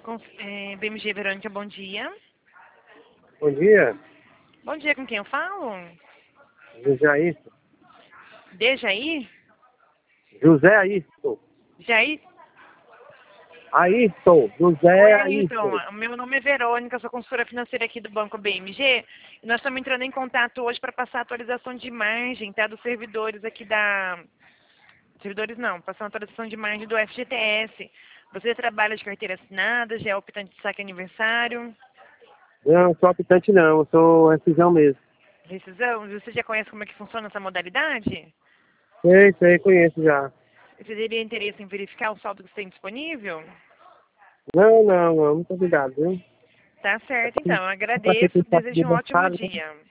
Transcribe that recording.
BMG Verônica, bom dia. Bom dia, Bom dia, com quem eu falo? José Ayrton. Dejaí? José Ayrton. Jair? Ayrton, Oi, José Ayrton. Ayrton. Meu nome é Verônica, sou consultora financeira aqui do Banco BMG. E nós estamos entrando em contato hoje para passar a atualização de margem, tá? Dos servidores aqui da... Servidores não, passar uma atualização de margem do FGTS. Você trabalha de carteira assinada, já é optante de saque aniversário, Não, sou optante não, eu sou rescisão mesmo. rescisão? Você já conhece como é que funciona essa modalidade? Sei, conheço já. Você teria interesse em verificar o saldo que você tem disponível? Não, muito obrigado, viu? Tá certo, então. Pra ter Agradeço. que fazer Desejo um ótimo aniversário, né? dia.